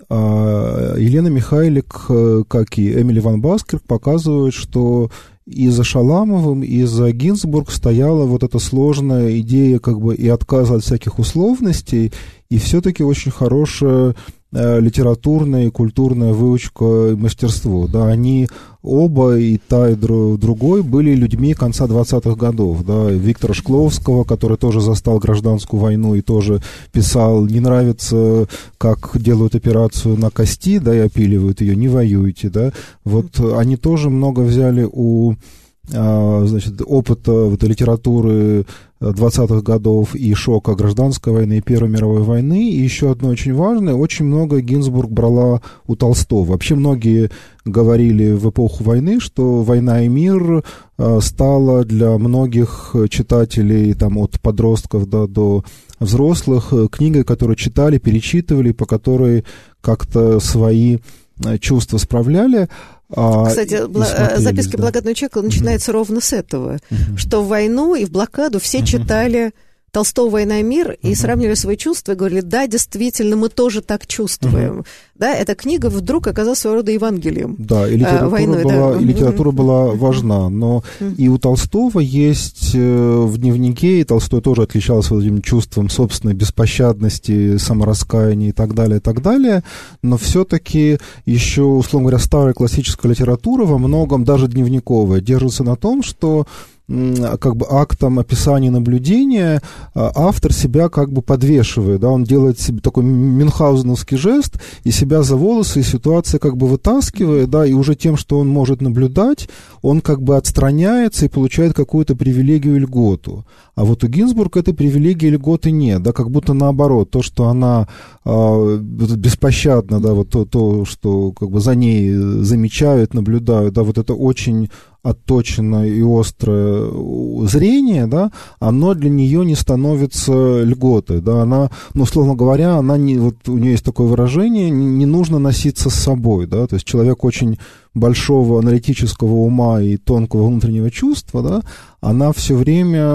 Елена Михайлик, как и Эмили ван Барскик, показывают, что и за Шаламовым, и за Гинзбург стояла вот эта сложная идея как бы и отказа от всяких условностей, и все-таки очень хорошая литературная и культурная выучка и мастерство. Да, они оба, и та, и другой, были людьми конца двадцатых годов. Да. Виктора Шкловского, который тоже застал гражданскую войну и тоже писал: не нравится, как делают операцию на кости, да, и опиливают ее, не воюйте. Да. Вот они тоже много взяли у значит, опыта вот, литературы двадцатых годов и шока гражданской войны и Первой мировой войны. И еще одно очень важное, очень много Гинзбург брала у Толстого. Вообще многие говорили в эпоху войны, что «Война и мир» стала для многих читателей, там, от подростков да, до взрослых, книгой, которую читали, перечитывали, по которой как-то свои чувства справляли. Кстати, бла- записки да. «Благодатного человека» начинаются uh-huh. ровно с этого, uh-huh. что в войну и в блокаду все uh-huh. читали Толстого «Война и мир» и uh-huh. сравнивали свои чувства и говорили: да, действительно, мы тоже так чувствуем. Uh-huh. Да, эта книга вдруг оказалась своего рода Евангелием. Да, и литература, войны, была, да. и литература uh-huh. была важна, но uh-huh. и у Толстого есть в дневнике, и Толстой тоже отличался этим чувством собственной беспощадности, самораскаяния и так далее, и так далее, но все-таки еще, условно говоря, старая классическая литература во многом, даже дневниковая, держится на том, что как бы актом описания наблюдения автор себя как бы подвешивает, да, он делает себе такой мюнхгаузеновский жест и себя за волосы из ситуации как бы вытаскивает, да, и уже тем, что он может наблюдать, он как бы отстраняется и получает какую-то привилегию и льготу. А вот у Гинзбург этой привилегии и льготы нет, да, как будто наоборот, то, что она э, беспощадна, да, вот то, то, что как бы за ней замечают, наблюдают, да, вот это очень отточенное и острое зрение, да, оно для нее не становится льготой, да, она, ну, условно говоря, она не, вот у нее есть такое выражение, не, не нужно носиться с собой, да, то есть человек очень большого аналитического ума и тонкого внутреннего чувства, да, она все время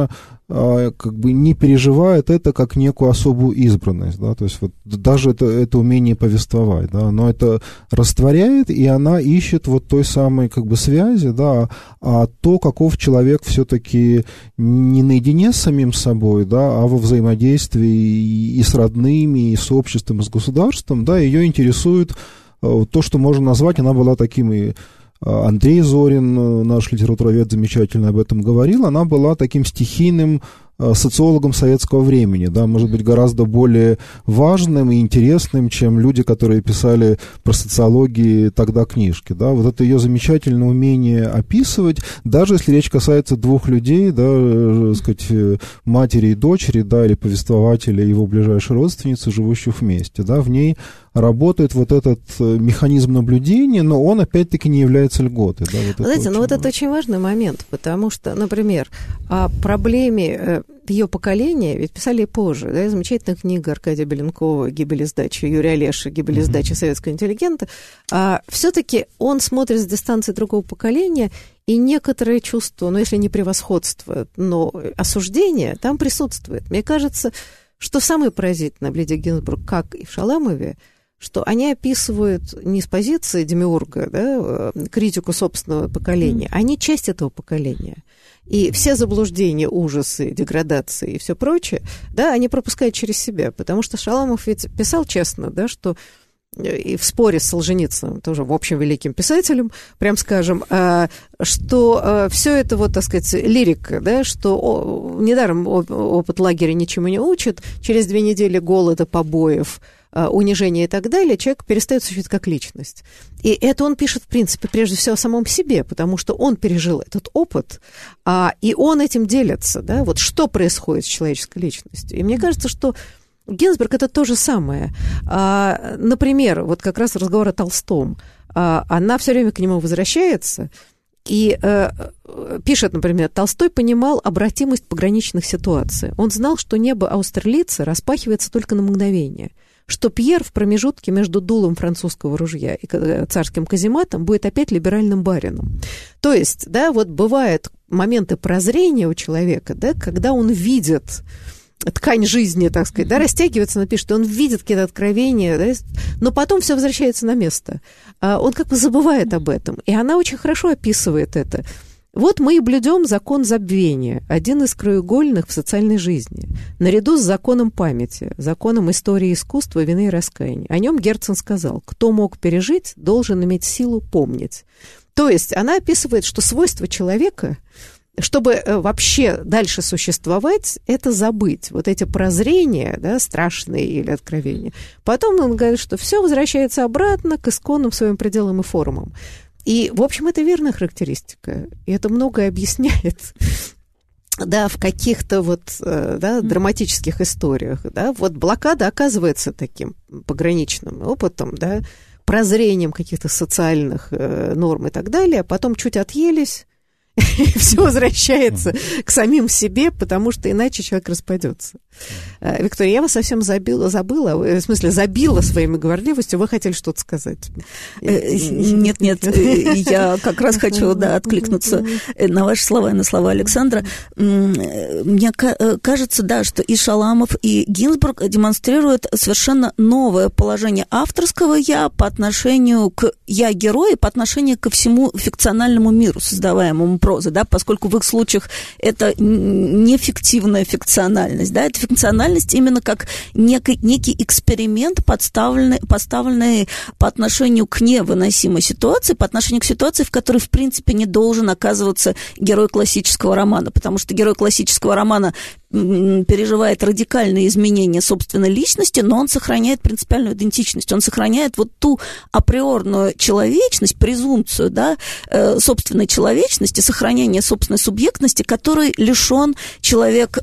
как бы не переживает это как некую особую избранность, да, то есть вот даже это, это умение повествовать, да, но это растворяет, и она ищет вот той самой как бы связи, да, а то, каков человек все-таки не наедине с самим собой, да, а во взаимодействии и с родными, и с обществом, и с государством, да, ее интересует то, что можно назвать, она была таким и Андрей Зорин, наш литературовед, замечательно об этом говорил, она была таким стихийным социологом советского времени, да, может быть, гораздо более важным и интересным, чем люди, которые писали про социологию тогда книжки, да, вот это ее замечательное умение описывать, даже если речь касается двух людей, да, так сказать, матери и дочери, да, или повествователя и его ближайшей родственницы, живущих вместе, да, в ней работает вот этот механизм наблюдения, но он, опять-таки, не является льготой. Да, вот знаете, ну вот это очень важный момент, потому что, например, о проблеме ее поколения ведь писали и позже. Да, замечательная книга Аркадия Беленкова «Гибель издачи», Юрия Олеши «Гибель издачи советского интеллигента». А все-таки он смотрит с дистанции другого поколения, и некоторое чувство, ну, если не превосходство, но осуждение там присутствует. Мне кажется, что самое поразительное в Лидии Гинзбург, как и в Шаламове, что они описывают не с позиции демиурга, да, критику собственного поколения, mm. они часть этого поколения. И все заблуждения, ужасы, деградации и все прочее, да, они пропускают через себя, потому что Шаламов ведь писал честно, да, что и в споре с Солженицыным, тоже, в общем, великим писателем, прям скажем, что все это, вот, так сказать, лирика, да, что недаром опыт лагеря ничему не учит, через две недели голода, побоев, унижения и так далее, человек перестает существовать как личность. И это он пишет, в принципе, прежде всего о самом себе, потому что он пережил этот опыт, а, и он этим делится, да, вот что происходит с человеческой личностью. И мне кажется, что Гинзбург — это то же самое. А, например, вот как раз разговор о Толстом. А, она все время к нему возвращается и а, пишет, например, Толстой понимал обратимость пограничных ситуаций. Он знал, что небо Аустерлица распахивается только на мгновение, что Пьер в промежутке между дулом французского ружья и царским казематом будет опять либеральным барином. То есть, да, вот бывают моменты прозрения у человека, да, когда он видит ткань жизни, так сказать, да, растягивается, напишет, он видит какие-то откровения, да, но потом все возвращается на место. Он как бы забывает об этом, и она очень хорошо описывает это. Вот мы и блюдем закон забвения, один из краеугольных в социальной жизни, наряду с законом памяти, законом истории искусства, вины и раскаяния. О нем Герцен сказал: кто мог пережить, должен иметь силу помнить. То есть она описывает, что свойство человека, чтобы вообще дальше существовать, это забыть вот эти прозрения, да, страшные или откровения. Потом он говорит, что все возвращается обратно к исконным своим пределам и формам. И, в общем, это верная характеристика, и это многое объясняет, да, в каких-то вот, да, драматических историях, да, вот блокада оказывается таким пограничным опытом, да, прозрением каких-то социальных норм и так далее, а потом чуть отъелись, и все возвращается к самим себе, потому что иначе человек распадется. Виктория, я вас совсем забила, забыла, в смысле, забила своими говорливостью. Вы хотели что-то сказать? Нет, нет, я как раз хочу, да, откликнуться на ваши слова и на слова Александра. Мне кажется, да, что и Шаламов, и Гинзбург демонстрируют совершенно новое положение авторского «я» по отношению к «я-герою», по отношению ко всему фикциональному миру, создаваемому прозы, да, поскольку в их случаях это не фиктивная фикциональность, да, это фикциональность именно как некий, некий эксперимент, подставленный, поставленный по отношению к невыносимой ситуации, по отношению к ситуации, в которой, в принципе, не должен оказываться герой классического романа, потому что герой классического романа переживает радикальные изменения собственной личности, но он сохраняет принципиальную идентичность, он сохраняет вот ту априорную человечность, презумпцию, да, собственной человечности, сохранение собственной субъектности, которой лишен человек,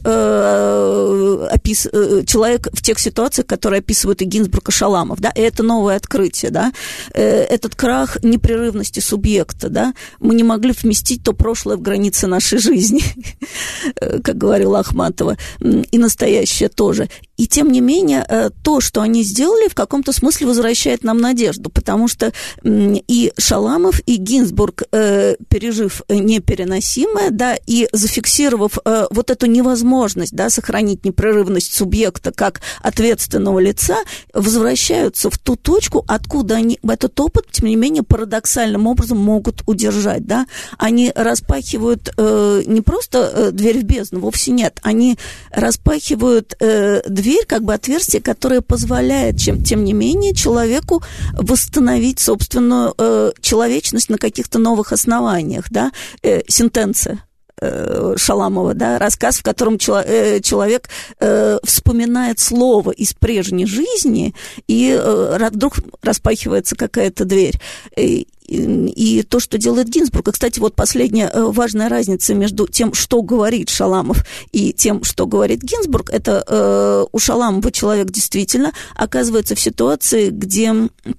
э, опис, э, человек в тех ситуациях, которые описывают и Гинзбург, и Шаламов, да, и это новое открытие, да, э, этот крах непрерывности субъекта, да, мы не могли вместить то прошлое в границы нашей жизни, как говорил Ахматова, и настоящее тоже. и тем не менее, то, что они сделали, в каком-то смысле возвращает нам надежду, потому что и Шаламов, и Гинзбург, пережив непереносимое, да, и зафиксировав вот эту невозможность, да, сохранить непрерывность субъекта как ответственного лица, возвращаются в ту точку, откуда они этот опыт, тем не менее, парадоксальным образом могут удержать, да. Они распахивают э, не просто э, дверь в бездну, вовсе нет, они распахивают э, дверь, как бы отверстие, которое позволяет, чем, тем не менее, человеку восстановить собственную э, человечность на каких-то новых основаниях, да, э, сентенция Шаламова, да, рассказ, в котором чело- человек э, вспоминает слово из прежней жизни, и э, вдруг распахивается какая-то дверь. И, и то, что делает Гинзбург. И, кстати, вот последняя важная разница между тем, что говорит Шаламов, и тем, что говорит Гинзбург, это э, у Шаламова человек действительно оказывается в ситуации, где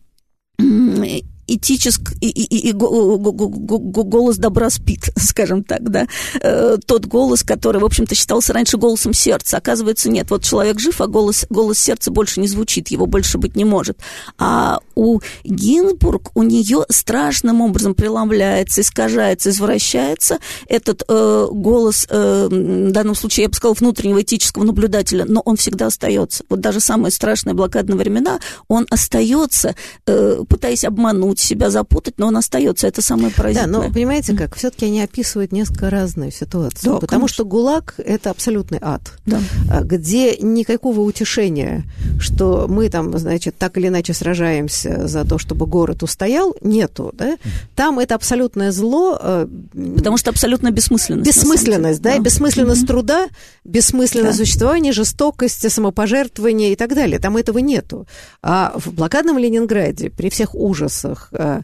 этический и, и, и голос добра спит, скажем так, да, тот голос, который, в общем-то, считался раньше голосом сердца. Оказывается, нет, вот человек жив, а голос, голос сердца больше не звучит, его больше быть не может. А у Гинзбург, у нее страшным образом преломляется, искажается, извращается этот э, голос, э, в данном случае, я бы сказала, внутреннего этического наблюдателя, но он всегда остается. Вот даже самые страшные блокадные времена, он остается, э, пытаясь обмануть себя, запутать, но он остается. Это самое поразительное. Да, но понимаете как, все-таки они описывают несколько разные ситуации. Да, потому конечно. Что ГУЛАГ – это абсолютный ад, да. Где никакого утешения, что мы там, значит, так или иначе сражаемся за то, чтобы город устоял, нету. Да? Там это абсолютное зло. Потому что абсолютно бессмысленность. Бессмысленность, да, да. Бессмысленность mm-hmm. труда, бессмысленность да. существования, жестокость, самопожертвование и так далее. Там этого нету. А в блокадном Ленинграде при всех ужасах,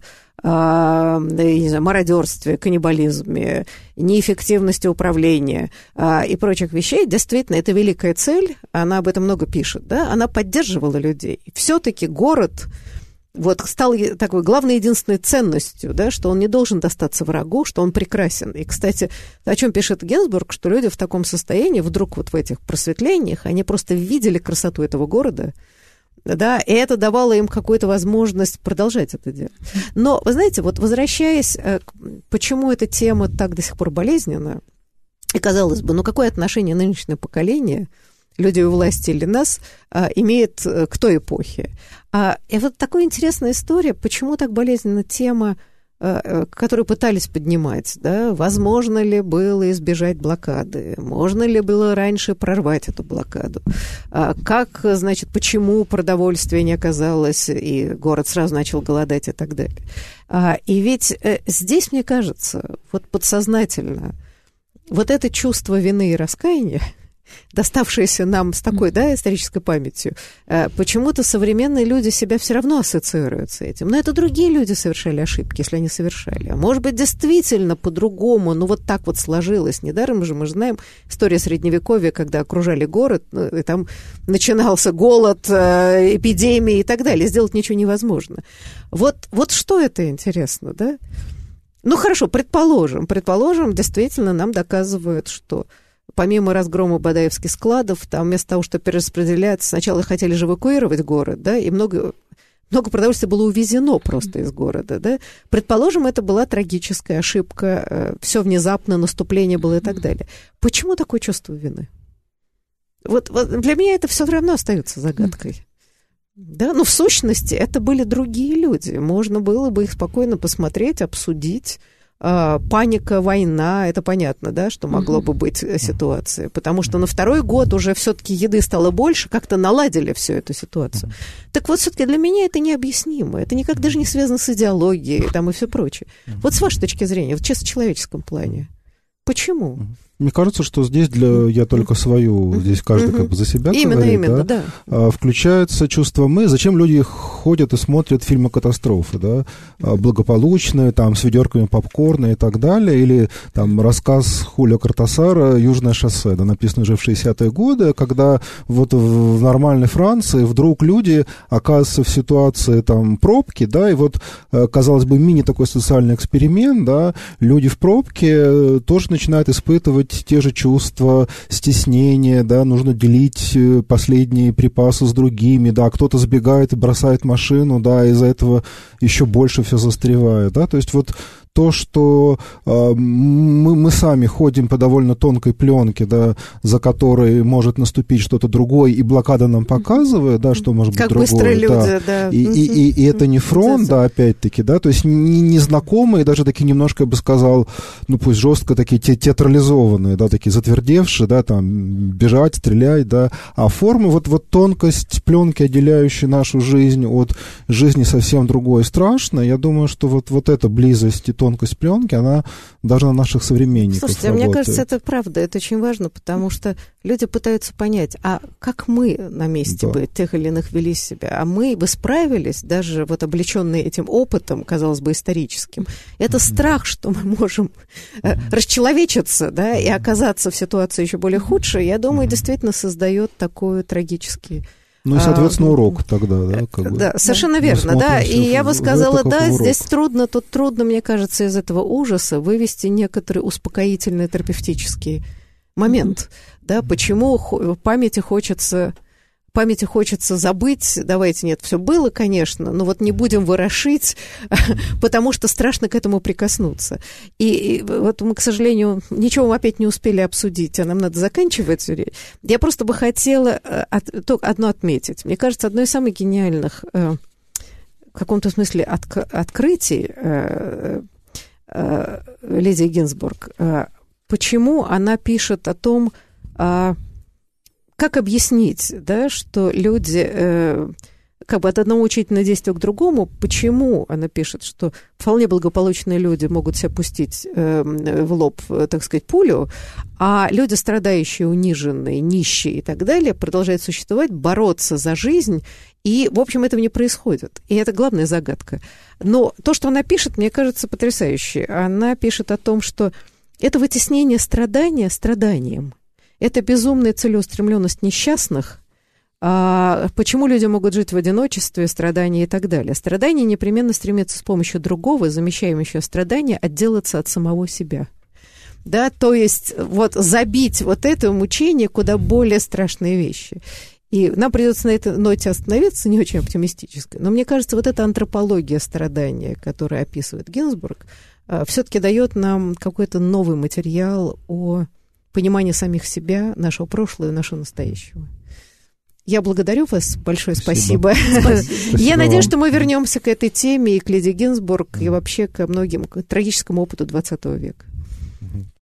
А, не знаю, мародерстве, каннибализме, неэффективности управления а, и прочих вещей, действительно, это великая цель, она об этом много пишет, да, она поддерживала людей. Все-таки город вот стал такой главной единственной ценностью, да, что он не должен достаться врагу, что он прекрасен. И, кстати, о чем пишет Гинзбург, что люди в таком состоянии, вдруг вот в этих просветлениях, они просто видели красоту этого города, да, и это давало им какую-то возможность продолжать это делать. Но, вы знаете, вот возвращаясь, почему эта тема так до сих пор болезненна, и, казалось бы, ну какое отношение нынешнее поколение, люди у власти или нас, имеет к той эпохе? И вот такая интересная история, почему так болезненна тема, которые пытались поднимать, да, возможно ли было избежать блокады, можно ли было раньше прорвать эту блокаду, как, значит, почему продовольствие не оказалось, и город сразу начал голодать и так далее. И ведь здесь, мне кажется, вот подсознательно вот это чувство вины и раскаяния, доставшееся нам с такой, да, исторической памятью, почему-то современные люди себя все равно ассоциируют с этим. Но это другие люди совершали ошибки, если они совершали. А может быть, действительно по-другому, ну вот так вот сложилось. Недаром же мы же знаем историю Средневековья, когда окружали город, ну, и там начинался голод, эпидемии и так далее. Сделать ничего невозможно. Вот, вот что это интересно, да? Ну, хорошо, предположим, предположим, действительно нам доказывают, что помимо разгрома бадаевских складов, там вместо того, чтобы перераспределять, сначала хотели же эвакуировать город, да, и много, много продовольствия было увезено просто из города, да. Предположим, это была трагическая ошибка, все внезапно, наступление было и так далее. Почему такое чувство вины? Вот, вот для меня это все равно остается загадкой. Да, но в сущности это были другие люди. Можно было бы их спокойно посмотреть, обсудить. Паника, война, это понятно, да, что могло бы быть ситуация, потому что на второй год уже все-таки еды стало больше, как-то наладили всю эту ситуацию. Так вот, все-таки для меня это необъяснимо, это никак даже не связано с идеологией там, и все прочее. Вот с вашей точки зрения, в чисто человеческом плане, почему? Мне кажется, что здесь для я только свою, здесь каждый как бы за себя именно, говорит, именно, да? Да. Включается чувство «мы». Зачем люди ходят и смотрят фильмы катастрофы, да? Благополучные, там, с ведерками попкорна и так далее, или там рассказ Хулио Кортасара «Южное шоссе», да, написанный уже в шестидесятые годы, когда вот в нормальной Франции вдруг люди оказываются в ситуации там пробки, да, и вот, казалось бы, мини такой социальный эксперимент, да, люди в пробке тоже начинают испытывать быть те же чувства стеснения, да, нужно делить последние припасы с другими, да, кто-то сбегает и бросает машину, да, из-за этого еще больше все застревает, да, то есть вот то, что э, мы, мы сами ходим по довольно тонкой пленке, да, за которой может наступить что-то другое, и блокада нам показывает, да, что может как быть другое. Как быстро люди, да. да. И, и, и, и это не фронт, да, опять-таки, да, то есть незнакомые, даже такие немножко, я бы сказал, ну пусть жестко такие те, театрализованные, да, такие затвердевшие, да, там, бежать, стрелять, да, а формы, вот, вот тонкость пленки, отделяющей нашу жизнь от жизни совсем другой, страшная. Я думаю, что вот, вот эта близость и тонкость пленки, она даже на наших современников Слушайте, работает. Мне кажется, это правда, это очень важно, потому что люди пытаются понять, а как мы на месте да. бы тех или иных вели себя, а мы бы справились, даже вот облеченные этим опытом, казалось бы, историческим. Это mm-hmm. страх, что мы можем mm-hmm. расчеловечиться, да, и оказаться в ситуации еще более худшей, я думаю, mm-hmm. действительно создает такой трагический... Ну и, соответственно, урок тогда, да? Как бы. Да, совершенно верно, да. И я бы сказала, да, здесь трудно, тут трудно, мне кажется, из этого ужаса вывести некоторый успокоительный терапевтический момент, mm-hmm. да, почему памяти хочется... Памяти хочется забыть, давайте, нет, все было, конечно, но вот не будем ворошить, потому что страшно к этому прикоснуться. И, и вот мы, к сожалению, ничего мы опять не успели обсудить, а нам надо заканчивать. Я просто бы хотела от, только одно отметить. Мне кажется, одно из самых гениальных, э, в каком-то смысле, от, открытий э, э, Лидии Гинзбург, э, почему она пишет о том, э, как объяснить, да, что люди э, как бы от одного учительного действия к другому, почему она пишет, что вполне благополучные люди могут себя пустить э, в лоб, так сказать, пулю, а люди, страдающие, униженные, нищие и так далее, продолжают существовать, бороться за жизнь, и, в общем, этого не происходит. И это главная загадка. Но то, что она пишет, мне кажется потрясающе. Она пишет о том, что это вытеснение страдания страданием. Это безумная целеустремленность несчастных. А почему люди могут жить в одиночестве, страдании и так далее? Страдание непременно стремится с помощью другого, замещающего страдания, отделаться от самого себя. Да, то есть вот забить вот это мучение куда более страшные вещи. И нам придется на этой ноте остановиться, не очень оптимистической. Но мне кажется, вот эта антропология страдания, которую описывает Гинзбург, все-таки дает нам какой-то новый материал о понимание самих себя, нашего прошлого и нашего настоящего. Я благодарю вас. Большое спасибо. спасибо. спасибо. Я надеюсь, что мы вернемся к этой теме и к Лидии Гинзбург, и вообще ко многим, к трагическому опыту двадцатого века.